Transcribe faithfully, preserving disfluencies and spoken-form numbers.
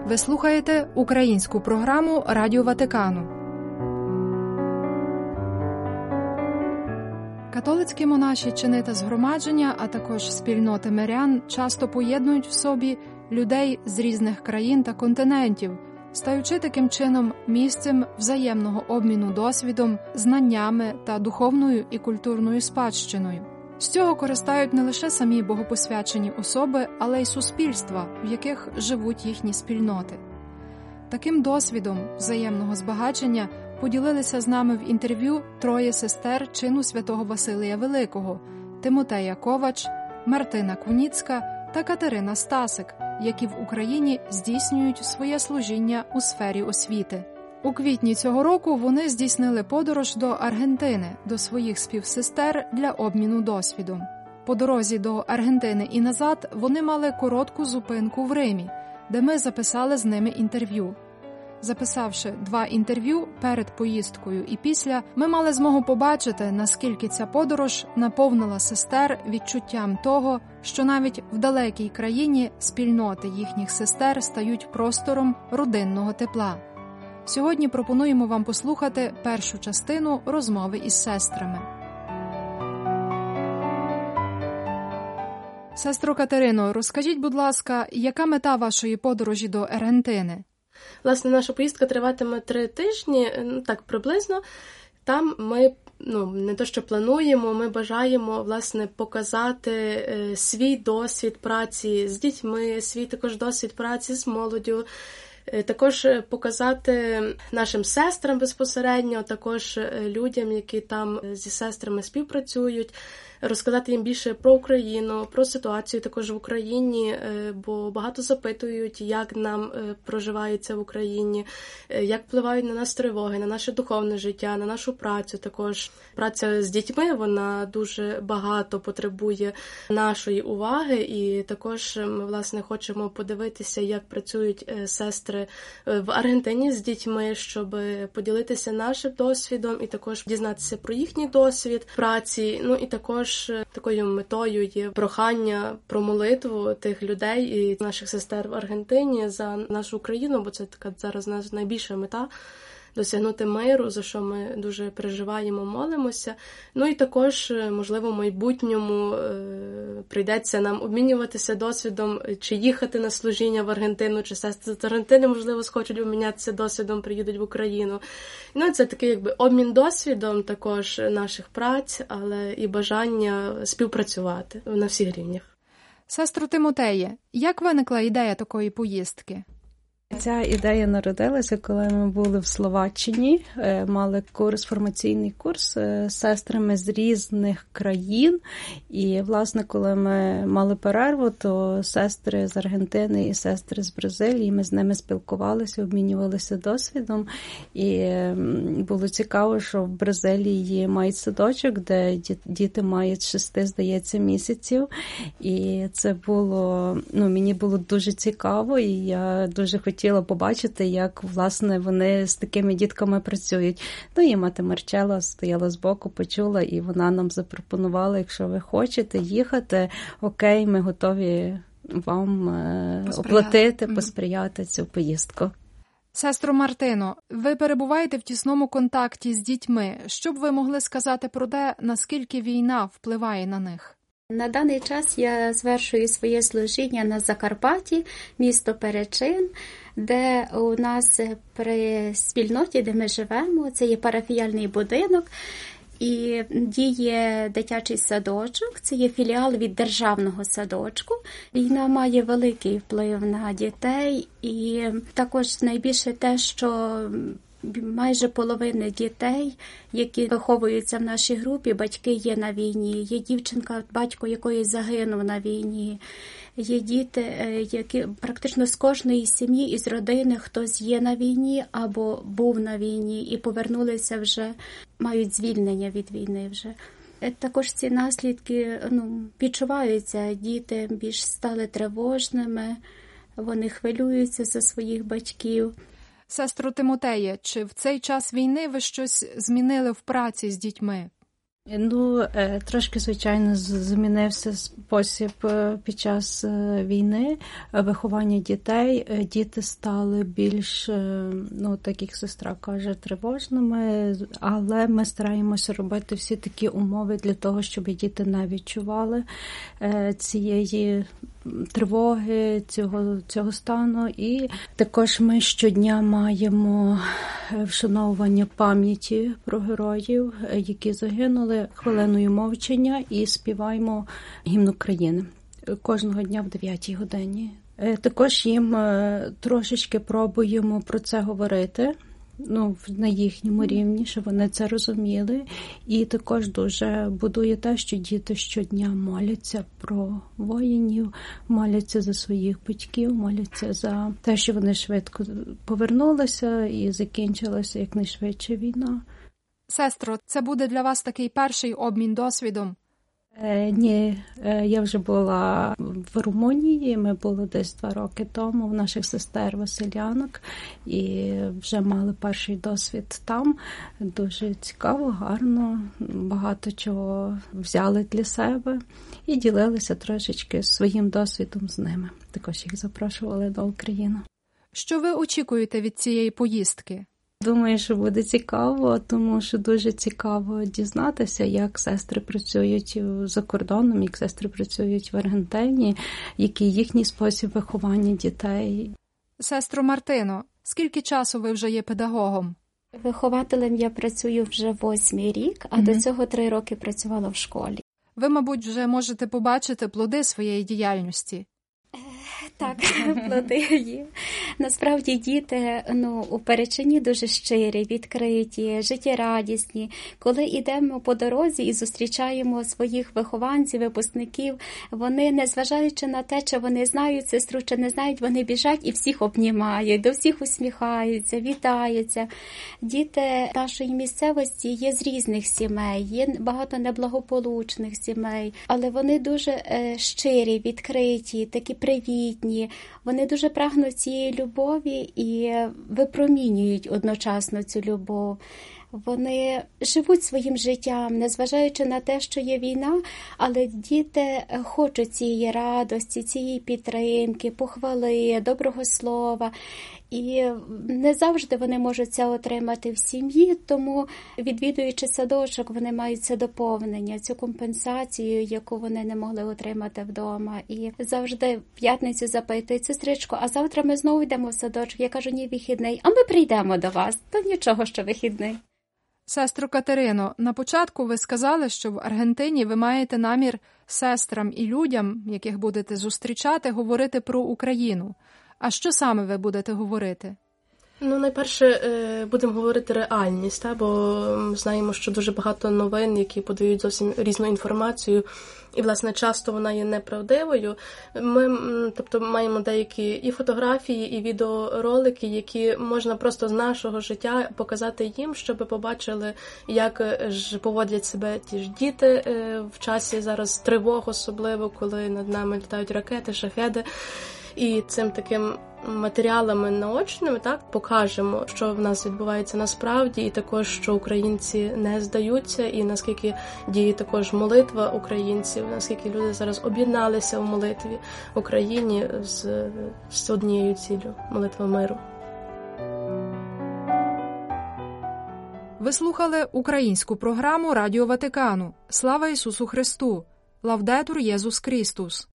Ви слухаєте українську програму Радіо Ватикану. Католицькі монаші, чини та згромадження, а також спільноти мирян часто поєднують в собі людей з різних країн та континентів, стаючи таким чином місцем взаємного обміну досвідом, знаннями та духовною і культурною спадщиною. З цього користають не лише самі богопосвячені особи, але й суспільства, в яких живуть їхні спільноти. Таким досвідом взаємного збагачення поділилися з нами в інтерв'ю троє сестер чину святого Василія Великого – Тимотея Ковач, Мартина Куніцька та Катерина Стасик, які в Україні здійснюють своє служіння у сфері освіти. У квітні цього року вони здійснили подорож до Аргентини, до своїх співсестер для обміну досвідом. По дорозі до Аргентини і назад вони мали коротку зупинку в Римі, де ми записали з ними інтерв'ю. Записавши два інтерв'ю перед поїздкою і після, ми мали змогу побачити, наскільки ця подорож наповнила сестер відчуттям того, що навіть в далекій країні спільноти їхніх сестер стають простором родинного тепла. Сьогодні пропонуємо вам послухати першу частину розмови із сестрами. Сестро Катерино, розкажіть, будь ласка, яка мета вашої подорожі до Аргентини? Власне, наша поїздка триватиме три тижні, ну так приблизно. Там ми, ну, не то що плануємо, ми бажаємо, власне, показати е, свій досвід праці з дітьми, свій також досвід праці з молоддю, е, також показати нашим сестрам безпосередньо, також людям, які там зі сестрами співпрацюють, розказати їм більше про Україну, про ситуацію також в Україні, бо багато запитують, як нам проживається в Україні, як впливають на нас тривоги, на наше духовне життя, на нашу працю також. Праця з дітьми, вона дуже багато потребує нашої уваги, і також ми, власне, хочемо подивитися, як працюють сестри в Аргентині з дітьми, щоб поділитися нашим досвідом і також дізнатися про їхній досвід праці, ну і також такою метою є прохання про молитву тих людей і наших сестер в Аргентині за нашу країну, бо це така зараз наша найбільша мета – досягнути миру, за що ми дуже переживаємо, молимося. Ну і також, можливо, в майбутньому прийдеться нам обмінюватися досвідом, чи їхати на служіння в Аргентину, чи сестри з Аргентини, можливо, схочуть обмінятися досвідом, приїдуть в Україну. Ну, це такий якби обмін досвідом також наших праць, але і бажання співпрацювати на всіх рівнях. Сестро Тимотеє, як виникла ідея такої поїздки? Ця ідея народилася, коли ми були в Словаччині, мали курс, формаційний курс з сестрами з різних країн. І, власне, коли ми мали перерву, то сестри з Аргентини і сестри з Бразилії, ми з ними спілкувалися, обмінювалися досвідом. І було цікаво, що в Бразилії мають садочок, де діти мають шести, здається, місяців. І це було, ну, мені було дуже цікаво, і я дуже хотіла хотіла побачити, як, власне, вони з такими дітками працюють. Ну, і мати Марчела стояла збоку, почула, і вона нам запропонувала, якщо ви хочете їхати, окей, ми готові вам посприяти. оплатити, посприяти цю поїздку. Сестро Мартино, ви перебуваєте в тісному контакті з дітьми. Що б ви могли сказати про те, наскільки війна впливає на них? На даний час я звершую своє служіння на Закарпатті, місто Перечин, де у нас при спільноті, де ми живемо, це є парафіяльний будинок, і діє дитячий садочок, це є філіал від державного садочку. Війна має великий вплив на дітей, і також найбільше те, що майже половина дітей, які виховуються в нашій групі, батьки є на війні. Є дівчинка, батько якої загинув на війні. Є діти, які практично з кожної сім'ї із родини хтось є на війні або був на війні і повернулися вже, мають звільнення від війни вже. Також ці наслідки, ну, відчуваються. Діти більш стали тривожними, вони хвилюються за своїх батьків. Сестро Тимотеє, чи в цей час війни ви щось змінили в праці з дітьми? Ну, трошки, звичайно, змінився спосіб під час війни виховання дітей. Діти стали більш, ну, так як сестра каже, тривожними, але ми стараємося робити всі такі умови для того, щоб діти не відчували цієї тривоги, цього, цього стану. І також ми щодня маємо вшановування пам'яті про героїв, які загинули, хвилиною мовчання, і співаємо гімн України кожного дня в дев'ятій годині. Також їм трошечки пробуємо про це говорити, ну, на їхньому рівні, щоб вони це розуміли. І також дуже будує те, що діти щодня моляться про воїнів, моляться за своїх батьків, моляться за те, що вони швидко повернулися і закінчилася якнайшвидше війна. Сестро, це буде для вас такий перший обмін досвідом? Е, ні, е, я вже була в Румунії, ми були десь два роки тому, в наших сестер Василянок, і вже мали перший досвід там. Дуже цікаво, гарно, багато чого взяли для себе і ділилися трошечки своїм досвідом з ними. Також їх запрошували до України. Що ви очікуєте від цієї поїздки? Думаю, що буде цікаво, тому що дуже цікаво дізнатися, як сестри працюють за кордоном, як сестри працюють в Аргентині, який їхній спосіб виховання дітей. Сестро Мартино, скільки часу ви вже є педагогом? Вихователем я працюю вже восьмий рік, а mm-hmm. до цього три роки працювала в школі. Ви, мабуть, вже можете побачити плоди своєї діяльності. Так, плоди є. Насправді діти, ну, у Перечині дуже щирі, відкриті, життєрадісні. Коли йдемо по дорозі і зустрічаємо своїх вихованців, випускників, вони, незважаючи на те, чи вони знають сестру, чи не знають, вони біжать і всіх обнімають, до всіх усміхаються, вітаються. Діти нашої місцевості є з різних сімей, є багато неблагополучних сімей, але вони дуже щирі, відкриті, такі привітні. Вони дуже прагнуть цієї любові і випромінюють одночасно цю любов. Вони живуть своїм життям, незважаючи на те, що є війна, але діти хочуть цієї радості, цієї підтримки, похвали, доброго слова. І не завжди вони можуть це отримати в сім'ї, тому, відвідуючи садочок, вони мають це доповнення, цю компенсацію, яку вони не могли отримати вдома. І завжди в п'ятницю запитують: сестричко, а завтра ми знову йдемо в садочок? Я кажу: ні, вихідний, а ми прийдемо до вас. То нічого, що вихідний. Сестро Катерино, на початку ви сказали, що в Аргентині ви маєте намір сестрам і людям, яких будете зустрічати, говорити про Україну. А що саме ви будете говорити? Ну, найперше, будемо говорити реальність, та? Бо знаємо, що дуже багато новин, які подають зовсім різну інформацію, і, власне, часто вона є неправдивою. Ми, тобто, маємо деякі і фотографії, і відеоролики, які можна просто з нашого життя показати їм, щоб побачили, як ж поводять себе ті ж діти в часі зараз тривог, особливо, коли над нами літають ракети, шахеди. І цим таким матеріалами наочними, так, покажемо, що в нас відбувається насправді, і також, що українці не здаються, і наскільки діє також молитва українців, наскільки люди зараз об'єдналися в молитві в Україні з, з однією ціллю – молитва миру. Ви слухали українську програму Радіо Ватикану. Слава Ісусу Христу! Лавдетур Єсус Христос!